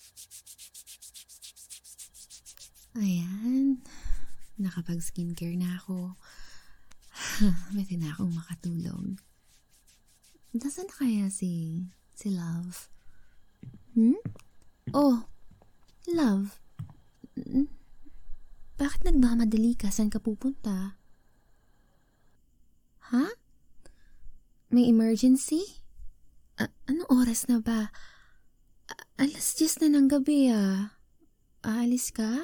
Ayan, nakapag-skincare na ako. Pwede na akong makatulog. Nasaan na kaya si Love? Oh, Love. Bakit nagmamadali ka? Saan ka pupunta? Ha? May emergency? Anong oras na ba? Alas 10 na ng gabi Aalis ka?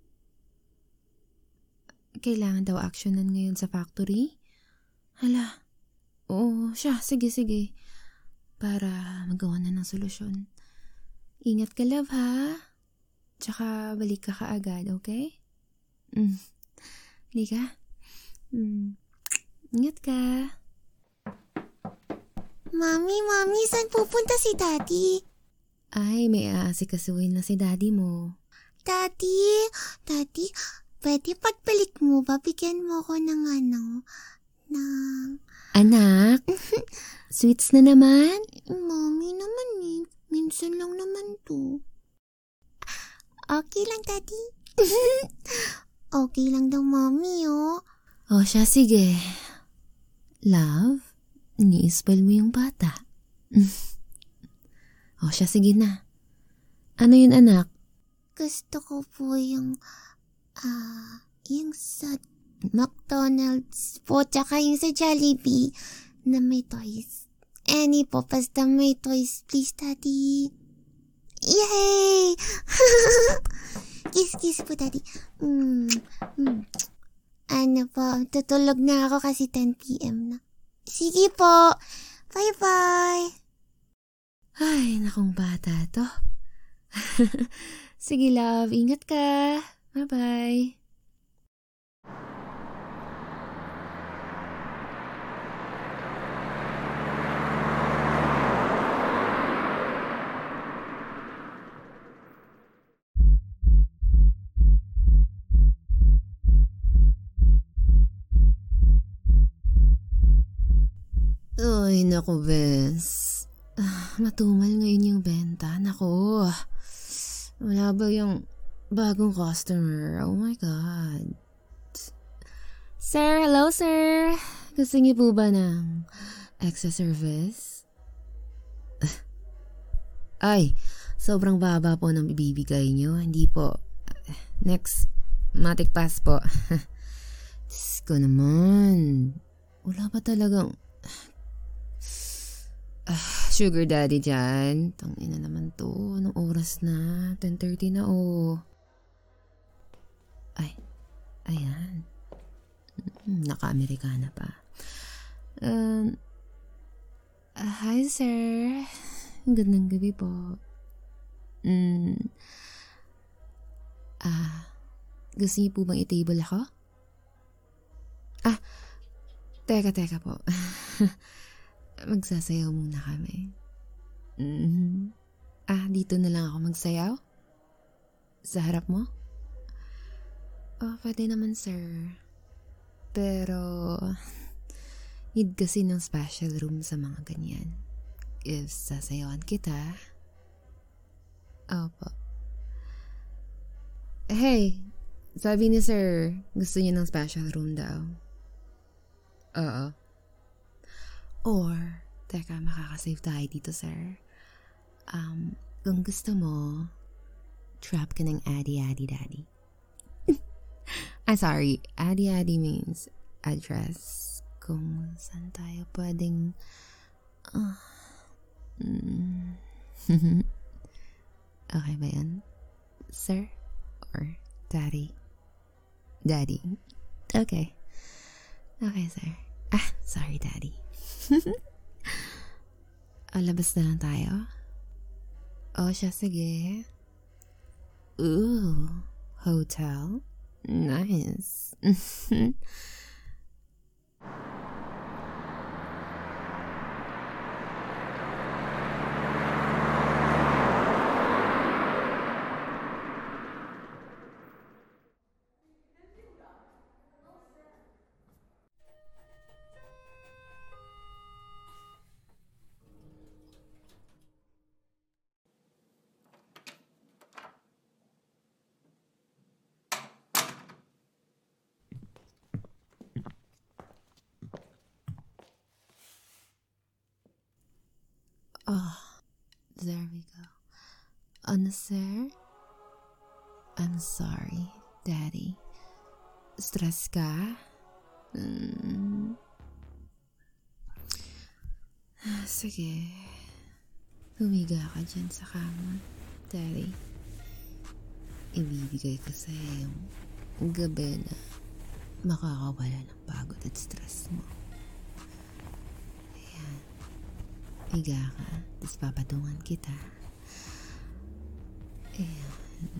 Kailangan daw actionan ngayon sa factory? Hala. Oo, siya. Sige. Para magawa na ng solusyon. Ingat ka, Love, ha? Tsaka balik ka kaagad, okay? Hindi ka? Ingat ka. Mami, saan pupunta si Daddy? Ay, may aasikasuhin na si Daddy mo. Daddy, pwede pagbalik mo ba, bigyan mo ko ng Anak? Sweets na naman? Mami naman minsan lang naman to. Okay lang, Daddy. Okay lang daw, Mami, oh. O siya, sige. Love, ni-spoil mo yung bata. O siya, sige na. Ano yun, anak? Gusto ko po yung sa McDonald's po, tsaka yung sa Jollibee na may toys. Any po, basta may toys, please, Daddy. Yay! Kiss po, Daddy. Ano po, tutulog na ako kasi 10 p.m. na. Sige po. Bye-bye. Ay, nakong bata to. Sige, Love, ingat ka. Bye-bye. Ay, naku, Bes. Matumal ngayon yung benta. Naku. Wala ba yung bagong customer? Oh my God. Sir, hello, sir. Gusto niyo po ba ng extra service? Ay, sobrang baba po ng ibibigay niyo. Hindi po. Next, Matic Pass po. Diyos ko naman. Wala ba talagang sugar daddy dyan? Tangina naman to. Anong oras na? 10:30 na Ay, ayan. Naka-Amerikana pa. Hi sir. Gandang gabi po. Gusto niyo po bang i-table ako? Teka po. Magsasayaw muna kami. Dito na lang ako magsayaw? Sa harap mo? Pwede naman, sir. Pero, need kasi ng special room sa mga ganyan. If sasayawan kita. Opo. Hey, sabi ni sir, gusto niya ng special room daw. Oo. Or, teka, makakasave tayo dito, sir. Kung gusto mo, trap ka ng addy-addy-daddy. I'm sorry, addy-addy means address. Kung saan tayo pwedeng... Okay ba yan? Sir? Or daddy? Daddy? Okay. Okay, sir. Sorry, daddy. Labas na lang tayo? Siya, sige. Ooh, hotel? Nice. Oh, there we go. Ano, sir? I'm sorry, Daddy. Stress ka? Sige. Humiga ka dyan sa kama, Daddy. Ibibigay ko sa'yo yung gabi na makakawala ng pagod at stress mo. Ayan. Higa ka, tapos papatungan kita. Ayan.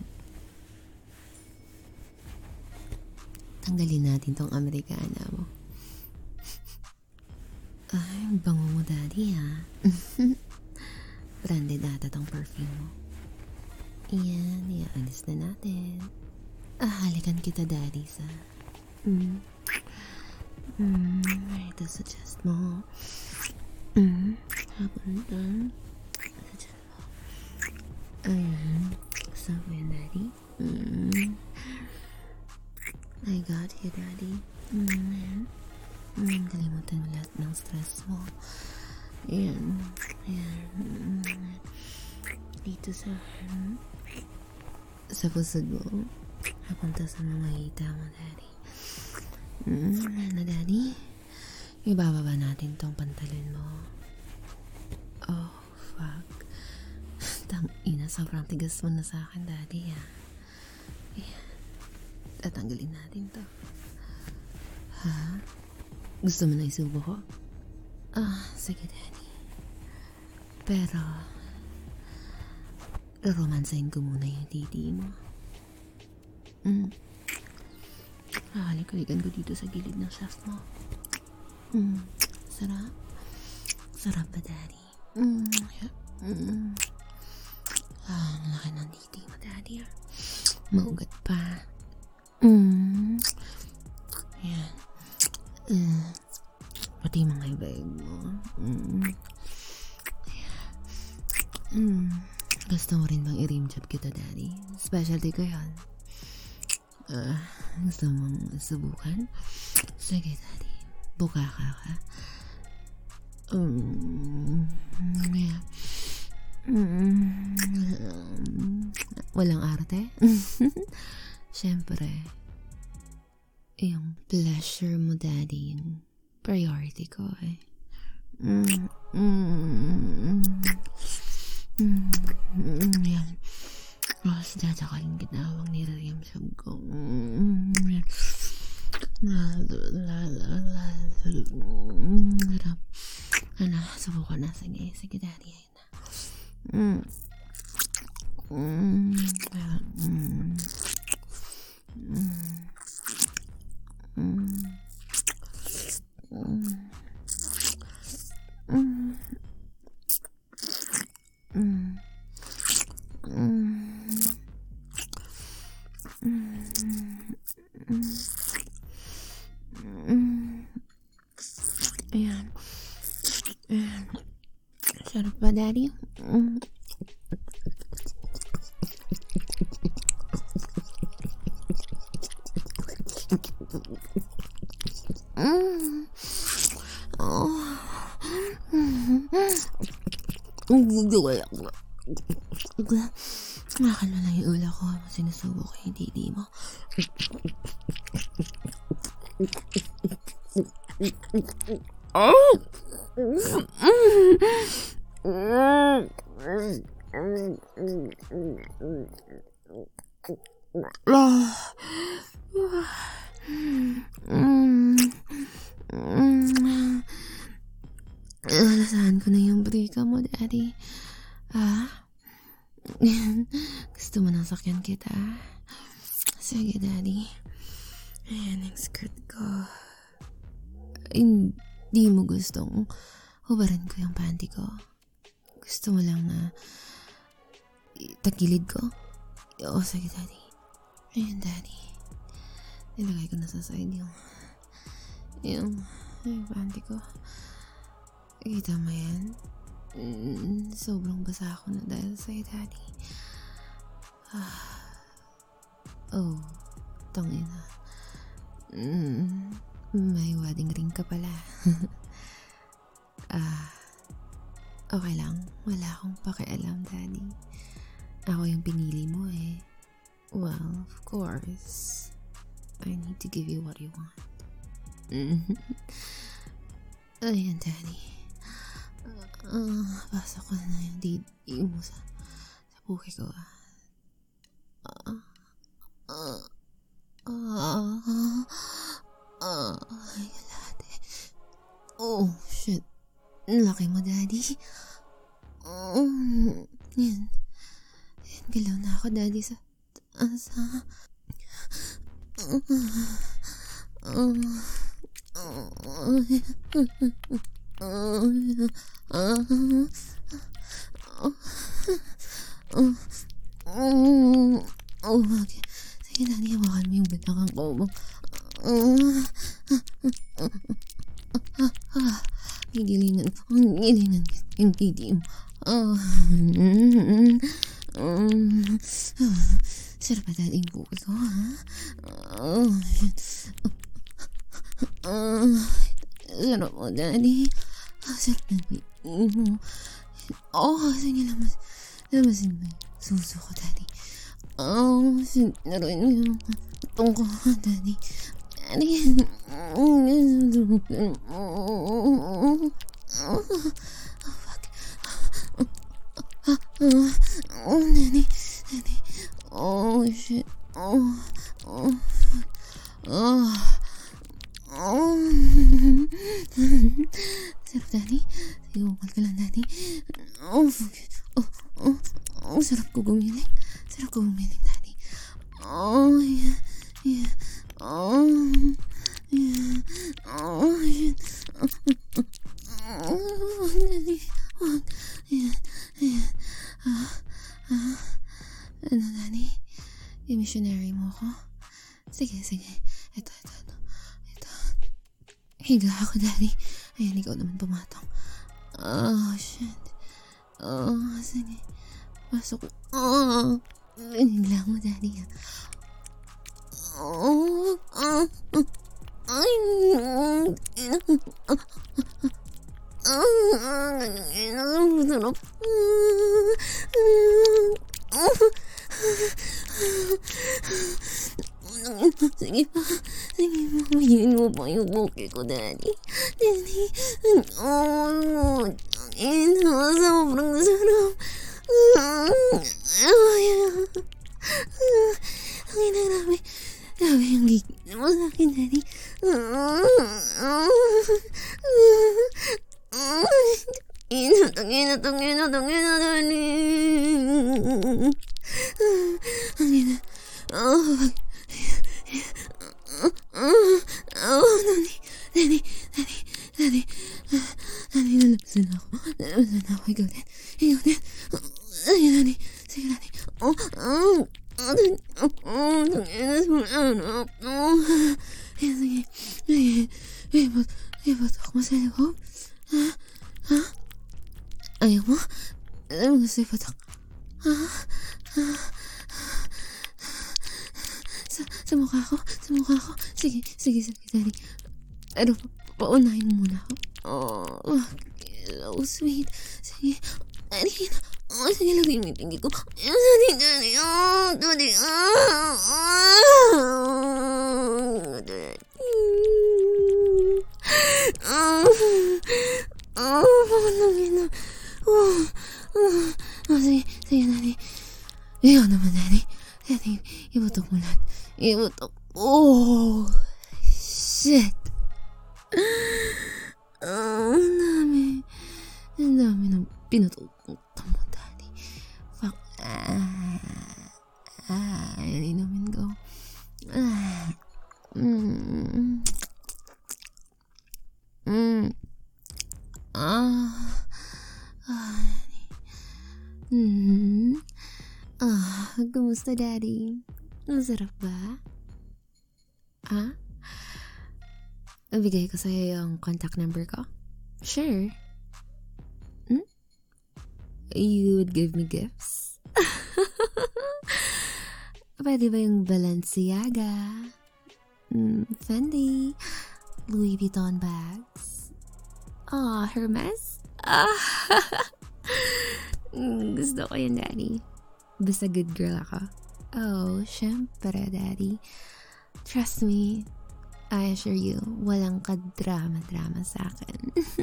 Tanggalin natin tong Amerikana mo. Ay, bango mo, Daddy, ha? Branded ata tong perfume mo. Iyan, iaalis na natin. Halikan kita, Daddy, sa... Ito sa chest mo. Habang sa chest mo. Ayan. Gusto mo yan, Daddy? I got you, Daddy. Kalimutan mo lahat ng stress mo. Ayan. Ayan. Dito sa pusod mo. Napunta sa mga hita mo, Daddy. Ano, Daddy? Ibababa natin tong pantalon mo. Oh, fuck. Tangina, sobrang tigas mo na sa akin, Daddy, ha? Ayan. Tatanggalin natin to. Ha? Gusto mo na isubo ko? Sige, Daddy. Pero, romansahin ko muna yung titi mo. Halik-halikan ko dito sa gilid ng shaft mo. Sarap. Sarap ba, Daddy? Ang laki ng titi mo, Daddy. Maugat pa. Yan. Pati mga ibig mo. Gusto mo rin bang i-rim job kita, Daddy? Specialty ko yan. Gusto mong subukan? Sige, Daddy. Buka ka. Yeah. Walang arte? Siyempre, yung pleasure mo, Daddy, yung priority ko, eh. Yan. Sa dadakaling ginawang nirariyam sa ko. Harap. Ano, subukan na. Sige, Daddy. Ayan. Sarap ba, Daddy? Nakakalo lang yung ulo ko. Sinusubo ko yung titi mo. Alasahan ko na yung brika mo, Daddy. Gusto mo nang sakyan kita? Sige, Daddy. Ayan yung skirt ko. Hindi mo gustong hubarin ko yung panty ko? Gusto mo lang na tagilid ko? Oo, sige, Daddy. Ayan, Daddy. Nilagay ko na sa side yung panty ko. Kita mo yan? Sobrang basa ako na dahil sa'yo, Daddy. Oh, tangina. May wedding ring ka pala. Okay lang. Wala akong pakialam, Daddy. Ako yung pinili mo eh. Well, of course. I need to give you what you want. Ayan, Daddy. Pasok ko na yung didi mo sa puki ko. Ay, kalate. Oh, shit. Laki mo, Daddy. Yan. Galaw na ako, Daddy, sa okay. Sige, Daddy, hawakan mo yung balakang ko. Gigilingan ko. Gigilingan yung titi mo. Sarap ba, Daddy, yung buki ko, ha? Sarap mo, Daddy. Sarap na titi mo. Sige, lamasin mo yung suso ko, Daddy. Naroon mo yung itong ko, Daddy. Daddy. Daddy. Shit. Sarap, Daddy. Sige, ukal ka lang, Daddy. Sarap ko gumiling. Daddy. Yeah. Shit. Daddy. Ayan. Ano, Daddy? I-missionary mo ko? Sige. Ito. Higa ako, Daddy. Ayan, ikaw naman pumatong. Shit. Sige. Pasok. Hinigla mo, Daddy. Sarap. Sige pa. Mayin mo pa yung buki ko, Daddy. Sobrang sarap. Grabe yung gigil mo sa akin, Daddy. Tangina, Daddy. Daddy, nalabasan ako. Ikaw din. Ay, Daddy. Sige, Daddy. Sige. Ipatok mo sa loob. Ha? Ayaw mo? Ayaw mo gusto ipatok? Sa mukha ko? Sige, Daddy. Pero, paunahin mo muna ako. So sweet. Sige, Daddy. Sige, lagay mo yung tingin ko. Daddy. Daddy. Sige, Daddy. Ikaw naman, Daddy. Daddy, ibutok mo lahat. Shit. Ang dami ng pinututok mo, Daddy. Fuck. Inumin ko. Kumusta, Daddy? Masarap ba? Bigay ko sa'yo yung contact number ko? Sure. You would give me gifts? Pwede ba yung Balenciaga? Fendi? Louis Vuitton bags? Hermes? Gusto ko yun, Daddy. Basta good girl ako. Oh, syempre, Daddy. Trust me. I assure you, walang ka-drama-drama sa akin.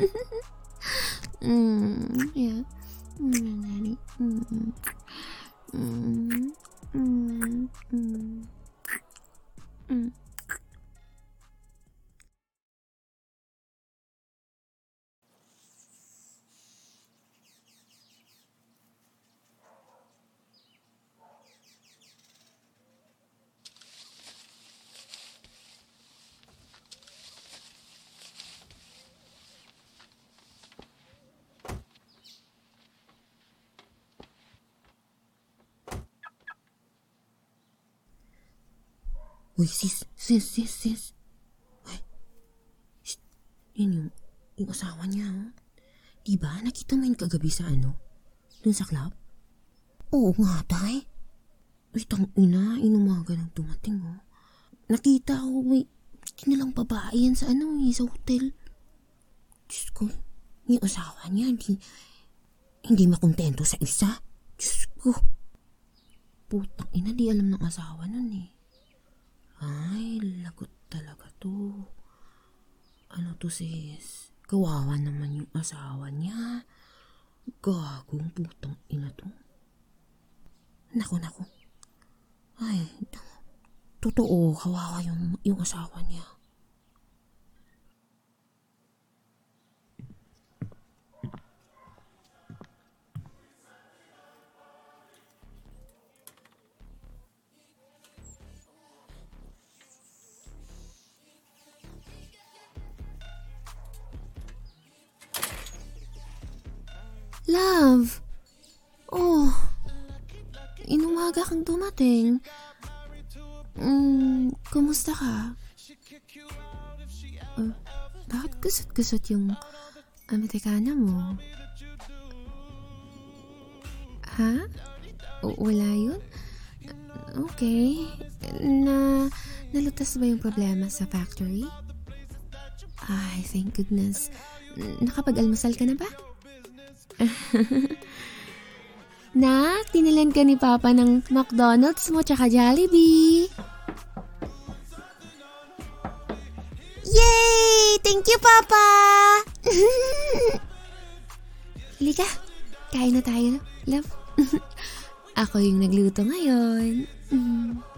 Yeah. Daddy. Uy, sis. Uy, shh. Yan yung asawa niya, oh. Diba, nakita mo yun kagabi sa dun sa club? Oo nga, tay. Uy, tangina, inumaga nang dumating, oh. Nakita ko, may kinilang babae yan sa sa hotel. Diyos ko, yung asawa niya, hindi makontento sa isa. Diyos ko. Putang ina, di alam ng asawa nun, eh. Ay, lagot talaga to. Ano to, sis? Kawawa naman yung asawa niya. Gagong putang ina to. Naku. Ay, totoo, kawawa yung asawa niya. Love! Oh, inumaga kang dumating. Kumusta ka? Bakit gusot-gusot yung Amerikana mo? Ha? Wala yun? Okay. Nalutas ba yung problema sa factory? Ay, thank goodness. Nakapag-almusal ka na ba? Nak, tinilan ka ni Papa ng McDonald's mo tsaka Jollibee. Yay! Thank you, Papa! Halika, kain na tayo, love. Ako yung nagluto ngayon.